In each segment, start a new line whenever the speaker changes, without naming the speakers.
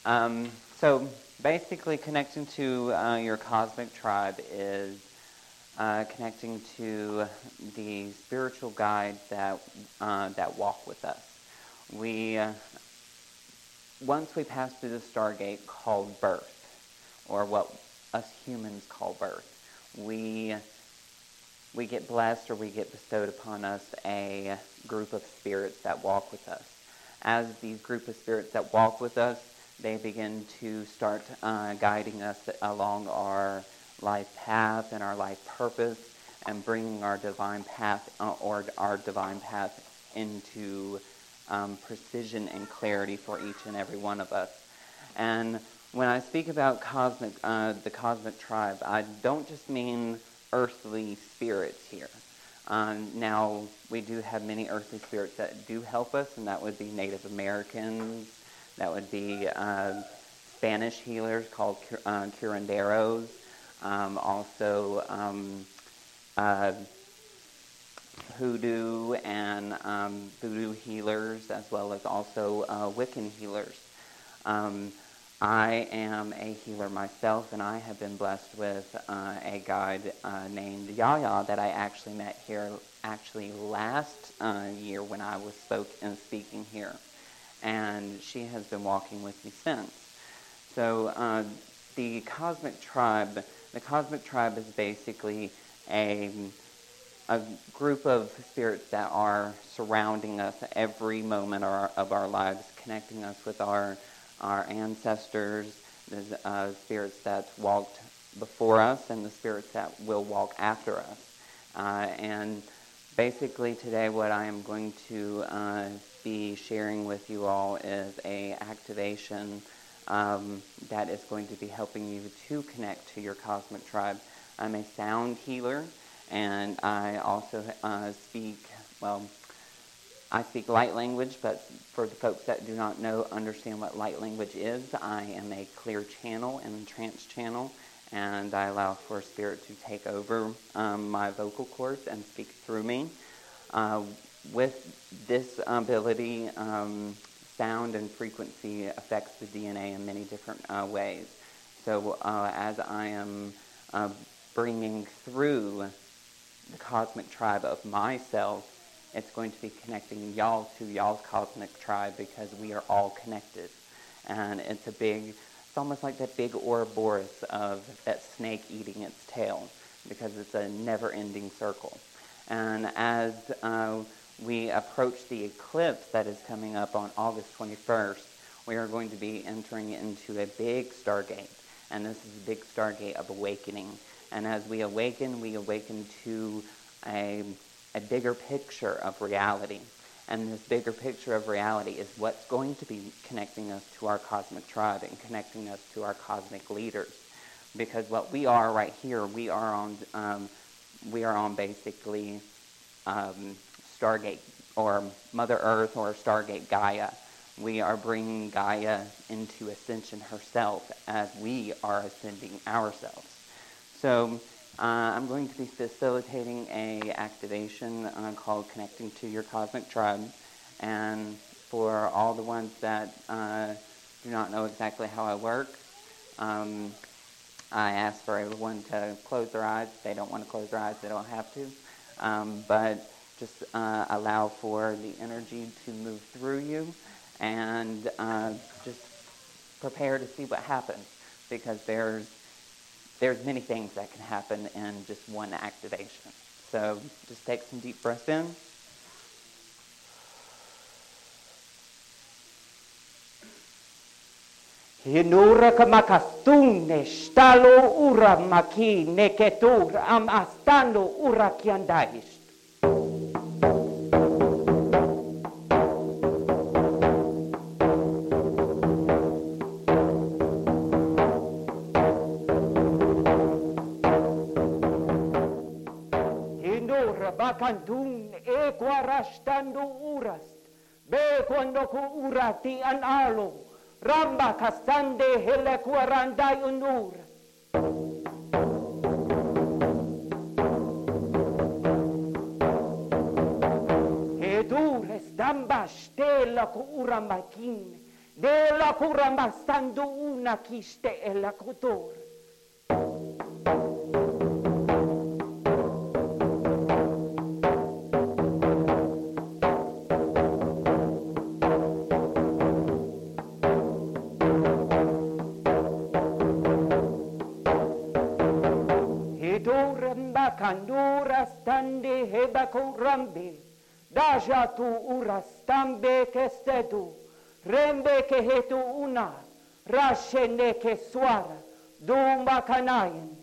So basically, connecting to your cosmic tribe is connecting to the spiritual guides that walk with us. We once we pass through the stargate called birth, or what us humans call birth, we get blessed, or we get bestowed upon us a group of spirits that walk with us. As these group of spirits that walk with us, they begin to start guiding us along our life path and our life purpose, and bringing our divine path into precision and clarity for each and every one of us. And when I speak about the cosmic tribe, I don't just mean earthly spirits here. Now, we do have many earthly spirits that do help us, and that would be Native Americans, that would be Spanish healers called curanderos, also hoodoo and voodoo healers, as well as also Wiccan healers. I am a healer myself, and I have been blessed with a guide named Yaya that I actually met here last year when I was speaking here, and she has been walking with me since. So the cosmic tribe is basically a group of spirits that are surrounding us every moment of our lives, connecting us with our ancestors, the spirits that walked before us, and the spirits that will walk after us. And basically today what I am going to be sharing with you all is a activation that is going to be helping you to connect to your cosmic tribe. I'm a sound healer, and I also I speak light language, but for the folks that do not understand what light language is, I am a clear channel and trance channel, and I allow for spirit to take over my vocal cords and speak through me. With this ability, sound and frequency affects the DNA in many different ways. So as I am bringing through the cosmic tribe of myself, it's going to be connecting y'all to y'all's cosmic tribe, because we are all connected. And it's almost like that big Ouroboros of that snake eating its tail, because it's a never-ending circle. And as we approach the eclipse that is coming up on August 21st, we are going to be entering into a big stargate. And this is a big stargate of awakening. And as we awaken to a bigger picture of reality. And this bigger picture of reality is what's going to be connecting us to our cosmic tribe and connecting us to our cosmic leaders. Because what we are right here, we are on basically Stargate, or Mother Earth, or Stargate Gaia. We are bringing Gaia into ascension herself as we are ascending ourselves. So I'm going to be facilitating a activation called Connecting to Your Cosmic Tribe. And for all the ones that do not know exactly how I work, I ask for everyone to close their eyes. If they don't want to close their eyes, they don't have to. But just allow for the energy to move through you, and just prepare to see what happens, because there's many things that can happen in just one activation. So just take some deep breaths in.
Hinura kamakastune stalo ura maki neketur am astano ura kiandais. Bakandun e quarastando urast, be quando ku urati an alo, ramba castande hele quarandai unur. Edures damba stella ku uramakin, de la curamba stando una chiste e la cultura. Kandura stande heba kurambe, daja tu ura stambe ke stedu, rembe ke hetu una, rashene ke swara, dumba kanayen.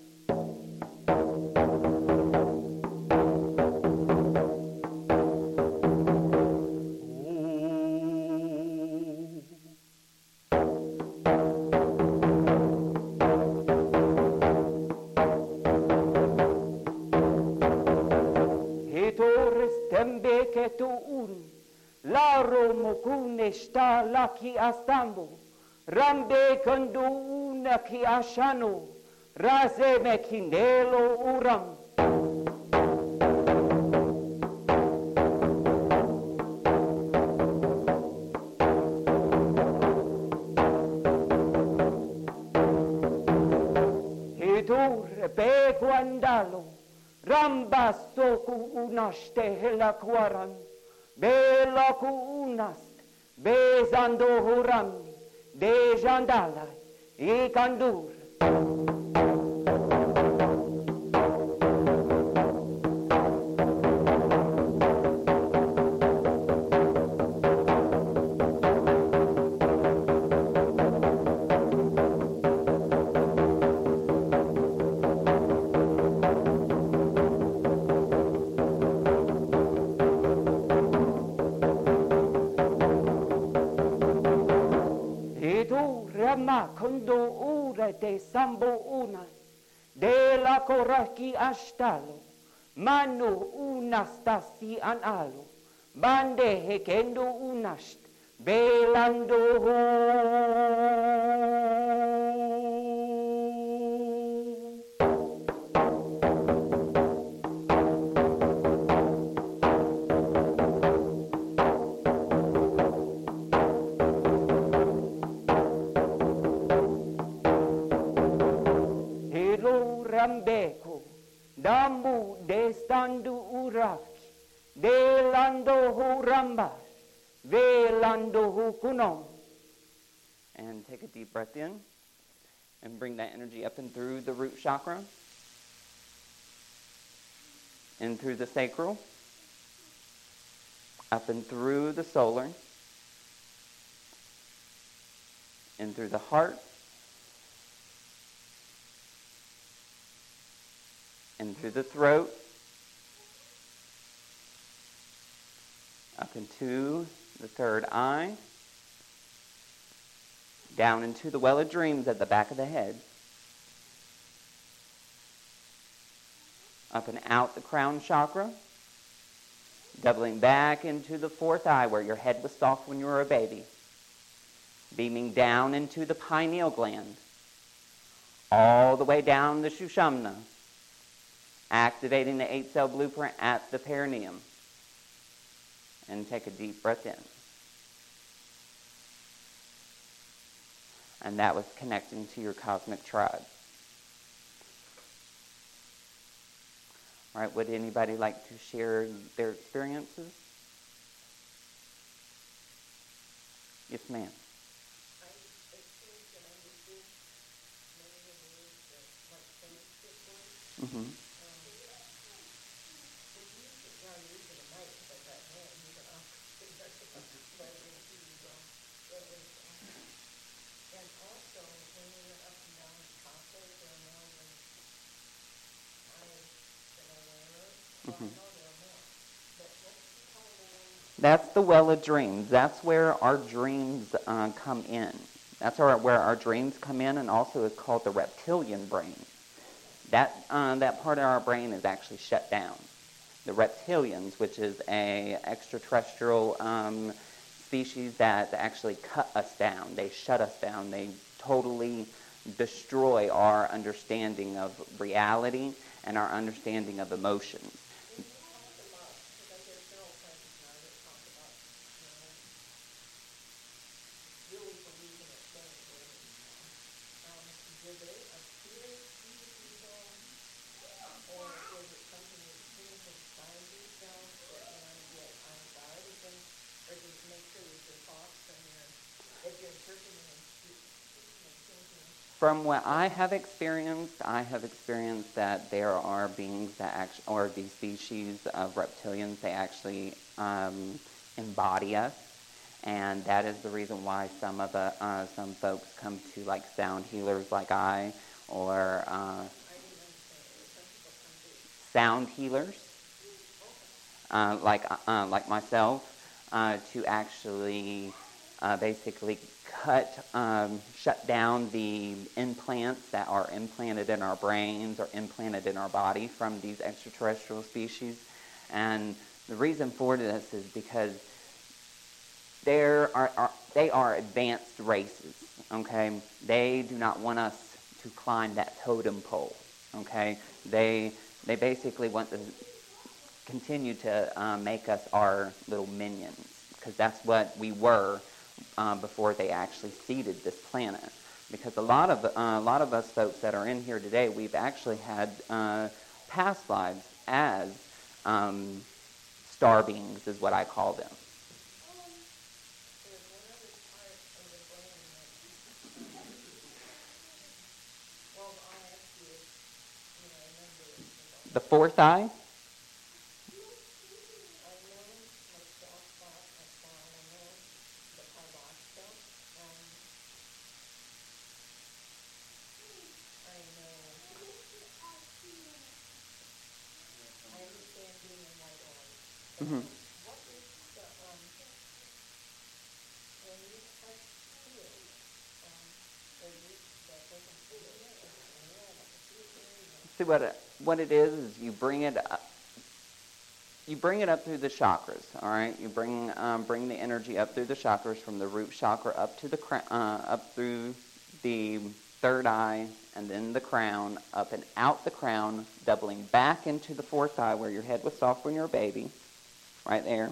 Sta laki astambo, rambe kandu una ki ashano, raze me kinelo uram. Hidur be guandalo, ramba stoku unaste hela kwaran, bela ku unas. Bezando hurami, de jandala, e kandur. Kondo ure de sambo una, de la koraki ashtalo, manu unastasi an alo, bande hekendo unast, belando Rambeko, dambu de standu uraki, de lando hu rambas, ve lando hu kunom.
And take a deep breath in and bring that energy up and through the root chakra, in through the sacral, up and through the solar, in through the heart, in through the throat, up into the third eye, down into the well of dreams at the back of the head, up and out the crown chakra, doubling back into the fourth eye where your head was soft when you were a baby, beaming down into the pineal gland, all the way down the Sushumna, activating the 8-cell blueprint at the perineum. And take a deep breath in. And that was connecting to your cosmic tribe. All right, would anybody like to share their experiences? Yes, ma'am.
I experienced and understood many of the ways that what things took place.
Mm-hmm. That's the well of dreams. That's where our dreams come in. That's where our dreams come in, and also it's called the reptilian brain. That part of our brain is actually shut down. The reptilians, which is a extraterrestrial species that actually cut us down. They shut us down. They totally destroy our understanding of reality and our understanding of emotions. Really From what I have experienced that there are beings that actually, or these species of reptilians, they actually embody us, and that is the reason why some folks come to like sound healers like I, or sound healers like myself, to actually basically shut down the implants that are implanted in our brains or implanted in our body from these extraterrestrial species. And the reason for this is because they are advanced races, okay? They do not want us to climb that totem pole, okay? They basically want to continue to make us our little minions, because that's what we were before they actually seeded this planet. Because a lot of us folks that are in here today, we've actually had past lives as star beings, is what I call them. The fourth eye? Mm-hmm. See what it is you bring it up. You bring it up through the chakras, all right. You bring the energy up through the chakras, from the root chakra up to the up through the third eye, and then the crown, up and out the crown, doubling back into the fourth eye where your head was soft when you were a baby, right there.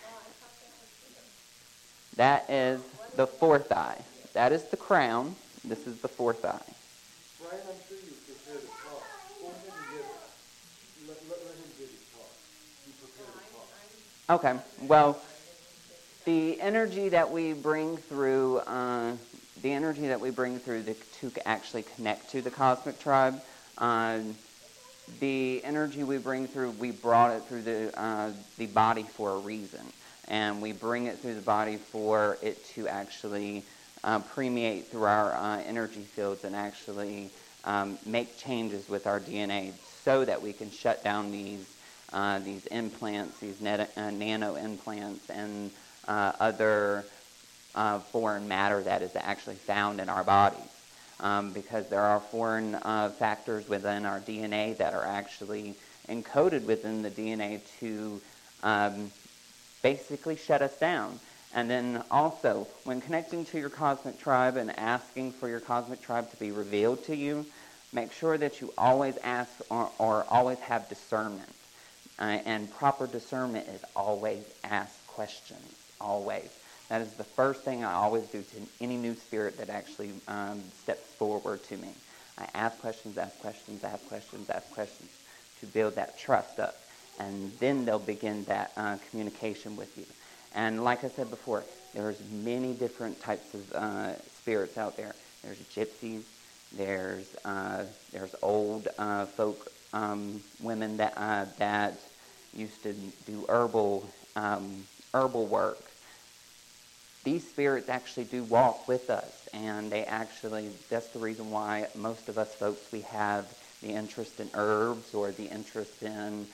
That is the fourth eye. That is the crown. This is the fourth eye.
Brian, I'm sure you prepared a talk. Go ahead and get it. Let him get his talk. You prepared a talk.
Okay. Well, the energy that we bring through, to actually connect to the cosmic tribe, the energy we bring through, we brought it through the body for a reason, and we bring it through the body for it to actually permeate through our energy fields and actually make changes with our DNA, so that we can shut down these implants, these nano implants, and other foreign matter that is actually found in our bodies. Because there are foreign factors within our DNA that are actually encoded within the DNA to basically shut us down. And then also, when connecting to your cosmic tribe and asking for your cosmic tribe to be revealed to you, make sure that you always ask or always have discernment. And proper discernment is always ask questions, always. That is the first thing I always do to any new spirit that actually steps forward to me. I ask questions, ask questions, ask questions, ask questions to build that trust up. And then they'll begin that communication with you. And like I said before, there's many different types of spirits out there. There's gypsies. There's old folk women that used to do herbal work. These spirits actually do walk with us, and that's the reason why most of us folks, we have the interest in herbs or the interest in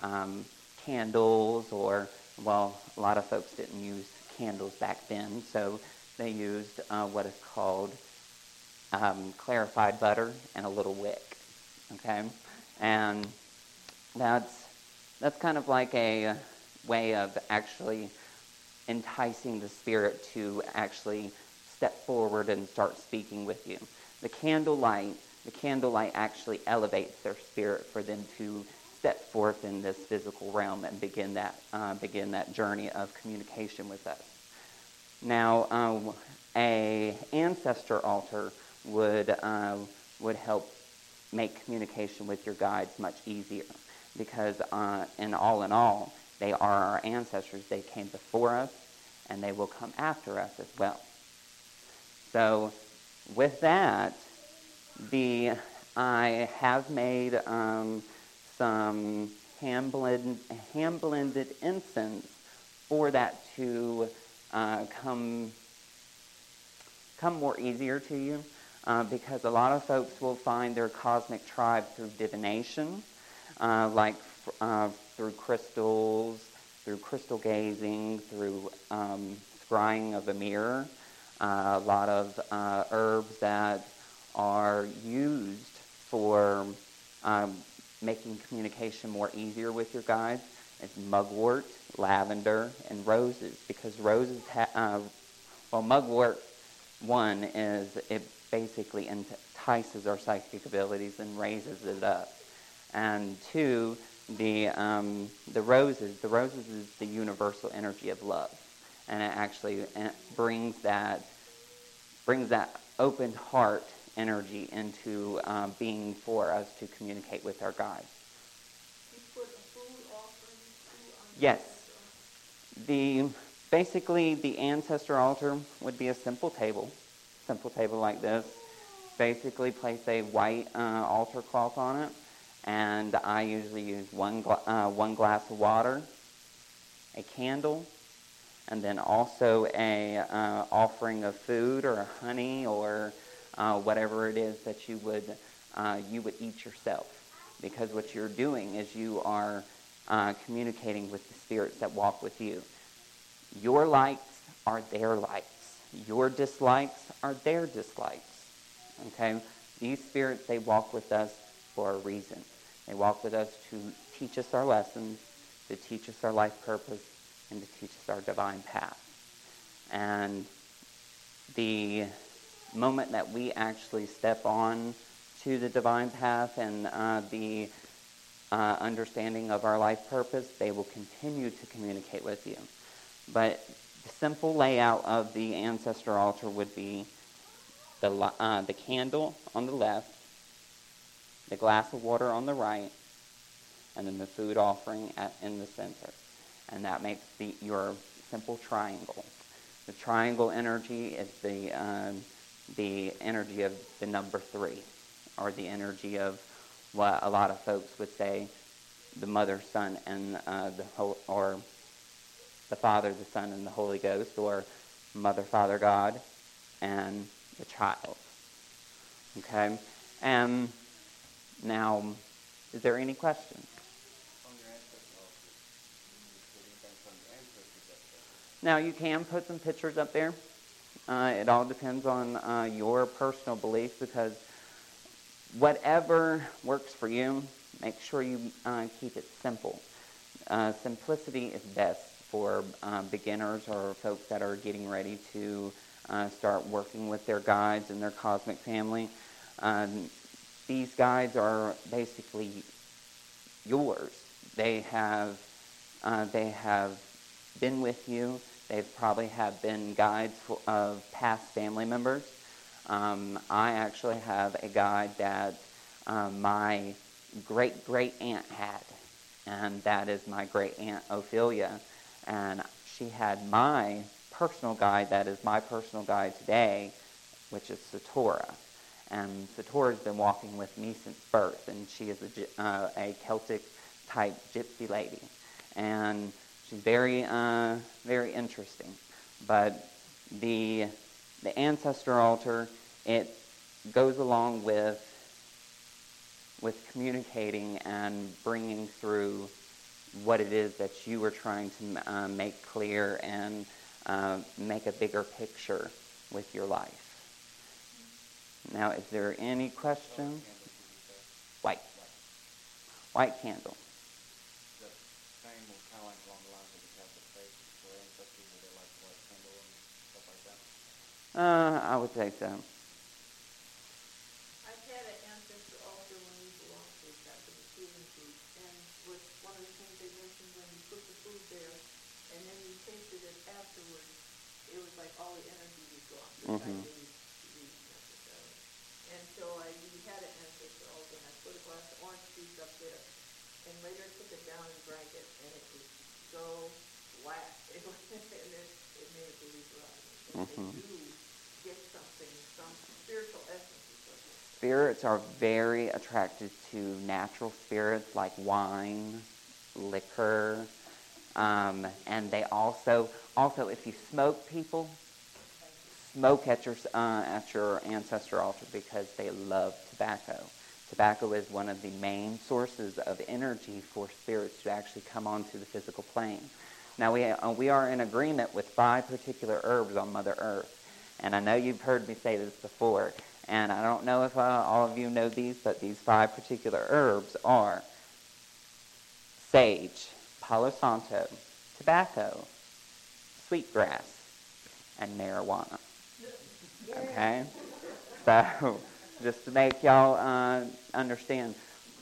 candles, or, well, a lot of folks didn't use candles back then, so they used what is called clarified butter and a little wick, okay? And that's kind of like a way of actually enticing the spirit to actually step forward and start speaking with you. The candlelight actually elevates their spirit for them to step forth in this physical realm and begin that journey of communication with us. Now, a ancestor altar would help make communication with your guides much easier, because in all, they are our ancestors. They came before us, and they will come after us as well. So with that, I have made some hand-blended incense for that to come more easier to you, because a lot of folks will find their cosmic tribe through divination, through crystals, through crystal gazing, through scrying of a mirror. A lot of herbs that are used for making communication more easier with your guides is mugwort, lavender, and roses, because roses mugwort, one is it basically entices our psychic abilities and raises it up, and two, the roses is the universal energy of love, and it actually brings that open heart energy into being for us to communicate with our guides.
You put a food offering on
Yes. Basically, the ancestor altar would be a simple table like this. Basically, place a white altar cloth on it, and I usually use one glass of water, a candle, and then also a offering of food or honey or whatever it is that you would eat yourself. Because what you're doing is you are communicating with the spirits that walk with you. Your likes are their likes. Your dislikes are their dislikes. Okay? These spirits, they walk with us for a reason. They walk with us to teach us our lessons, to teach us our life purpose, and to teach us our divine path. And the moment that we actually step on to the divine path and the understanding of our life purpose, they will continue to communicate with you. But the simple layout of the ancestor altar would be the candle on the left, the glass of water on the right, and then the food offering in the center. And that makes your simple triangle. The triangle energy is the energy of the number 3, or the energy of what a lot of folks would say the Mother, Son, and or the Father, the Son, and the Holy Ghost, or Mother, Father, God, and the child. Okay? Now, is there any questions?
On your ancestor altar, you put anything from your ancestors up there?
Now, you can put some pictures up there. It all depends on your personal beliefs, because whatever works for you, make sure you keep it simple. Simplicity is best for beginners or folks that are getting ready to start working with their guides and their cosmic family. These guides are basically yours. They have been with you. They probably have been guides of past family members. I actually have a guide that my great-great-aunt had, and that is my great-aunt Ophelia. And she had my personal guide, that is my personal guide today, which is Satora. And Satora's been walking with me since birth, and she is a Celtic-type gypsy lady. And she's very, very interesting. But the ancestor altar, it goes along with communicating and bringing through what it is that you are trying to make clear and make a bigger picture with your life. Now, is there any questions? White candle.
The same was kind of like along the lines of the Catholic faith for ancestors, where they like white candle and stuff like that?
I would say so.
I've had an ancestor altar when we belonged to the Catholic Healing Group, and with one of the things they mentioned when you put the food there, and then you tasted it afterwards, it was like all the energy was gone. Which I
Mhm.
didn't use necessarily. And so we had an ancestor altar, and I put a glass of orange juice up there, and later I took it down and drank it, and it was so black. It made a believer out of me. That
Mhm.
they do get something, some spiritual essence is what they say.
spirits are very attracted to natural spirits like wine, liquor, and they also if you smoke, people smoke at your ancestor altar because they love tobacco. Tobacco is one of the main sources of energy for spirits to actually come onto the physical plane. Now we are in agreement with 5 particular herbs on Mother Earth, and I know you've heard me say this before, and I don't know if all of you know these, but these 5 particular herbs are sage, Palo Santo, tobacco, sweetgrass, and marijuana. Okay? So, just to make y'all understand,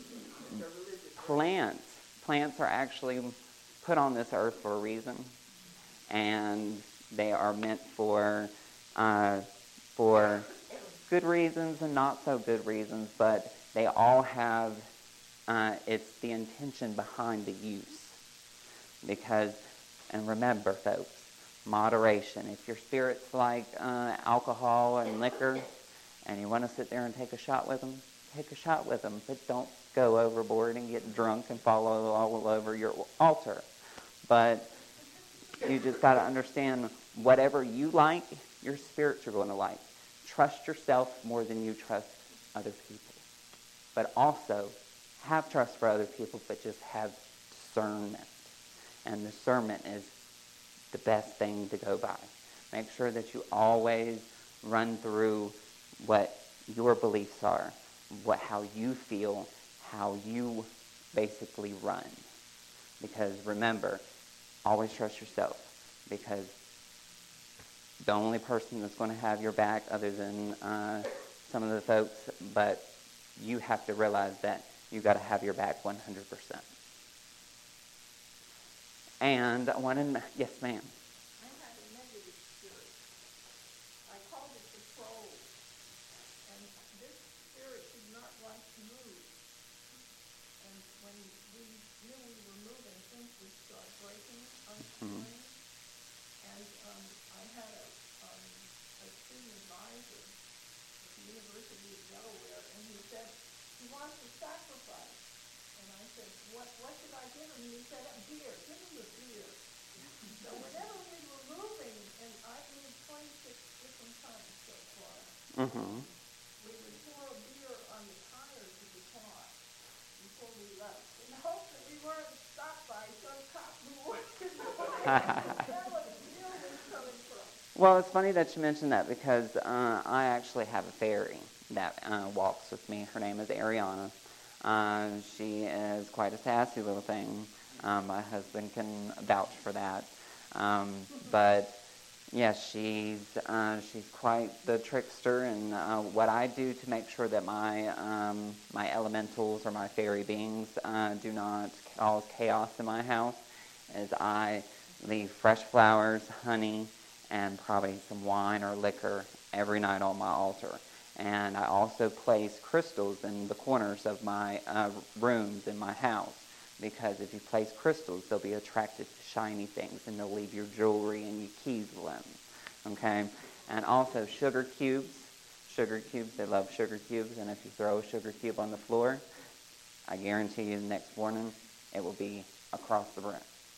plants are actually put on this earth for a reason, and they are meant for good reasons and not so good reasons, but they all have, it's the intention behind the use. Because, and remember folks, moderation. If your spirit's like alcohol and liquor, and you want to sit there and take a shot with them, take a shot with them, but don't go overboard and get drunk and fall all over your altar. But you just got to understand, whatever you like, your spirits are going to like. Trust yourself more than you trust other people. But also, have trust for other people, but just have discernment. And discernment is the best thing to go by. Make sure that you always run through what your beliefs are, how you feel, how you basically run. Because remember, always trust yourself. Because the only person that's going to have your back, other than some of the folks, but you have to realize that you got to have your back 100%. And I want to, yes, ma'am.
I had a negative spirit. I called it the troll. And this spirit did not like to move. And when we knew we were moving, things would start breaking on the plane. And I had a student advisor at the University of Delaware, and he said, he wants to sacrifice. And I said, what should I give him? And he said, a beer. Give him a beer. So whenever we were moving, and I've moved 26 different times so far, we would pour a beer on the tires of the car before we left, in the hope that we weren't stopped by some cop who wanted to tell us where the beer was coming from.
Well, it's funny that you mentioned that, because I actually have a fairy that walks with me. Her name is Ariana. She is quite a sassy little thing. My husband can vouch for that. But yes, she's quite the trickster. And what I do to make sure that my elementals or my fairy beings do not cause chaos in my house is I leave fresh flowers, honey, and probably some wine or liquor every night on my altar. And I also place crystals in the corners of my rooms in my house, because if you place crystals, they'll be attracted to shiny things, and they'll leave your jewelry and your keys alone. Okay? And also sugar cubes. Sugar cubes, they love sugar cubes, and if you throw a sugar cube on the floor, I guarantee you the next morning it will be across the room.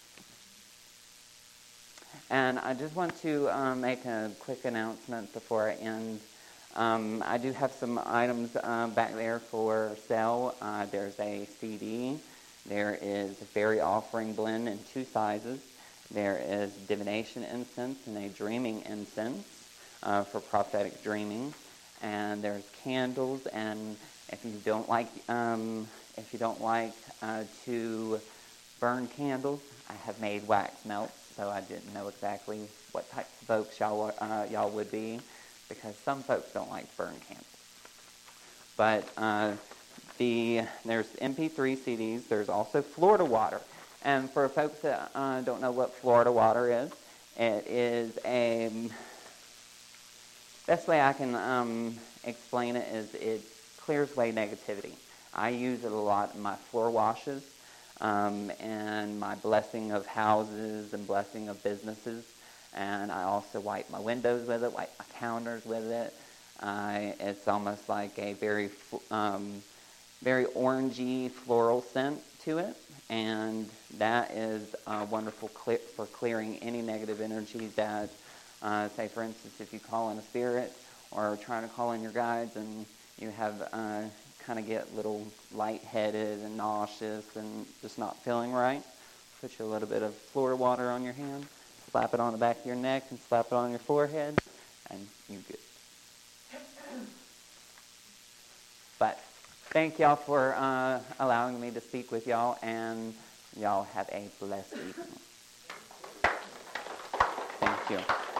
And I just want to make a quick announcement before I end. I do have some items back there for sale. There's a CD. There is a fairy offering blend in 2 sizes. There is divination incense and a dreaming incense for prophetic dreaming. And there's candles. And if you don't like to burn candles, I have made wax melts. So I didn't know exactly what types of folks y'all would be, because some folks don't like to burn candles. But there's MP3 CDs. There's also Florida Water. And for folks that don't know what Florida Water is, it is best way I can explain it is it clears away negativity. I use it a lot in my floor washes and my blessing of houses and blessing of businesses. And I also wipe my windows with it, wipe my counters with it. It's almost like a very orangey floral scent to it, and that is wonderful for clearing any negative energy that, say for instance, if you call in a spirit or trying to call in your guides and you have kind of get a little lightheaded and nauseous and just not feeling right, put you a little bit of Florida water on your hand, slap it on the back of your neck and slap it on your forehead, and you're good. But thank y'all for allowing me to speak with y'all, and y'all have a blessed evening. Thank you.